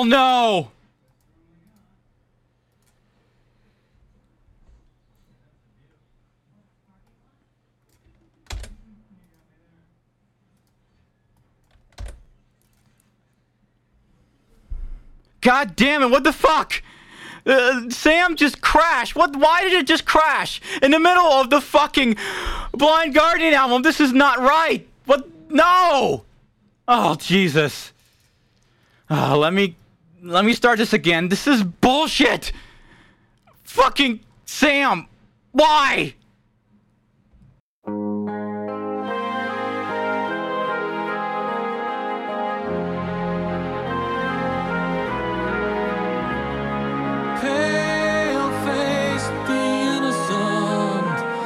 no! God damn it, what the fuck? Sam just crashed. Why did it just crash? In the middle of the fucking Blind Guardian album. This is not right. What? No! Oh, Jesus. Let me start this again. This is bullshit. Fucking Sam. Why?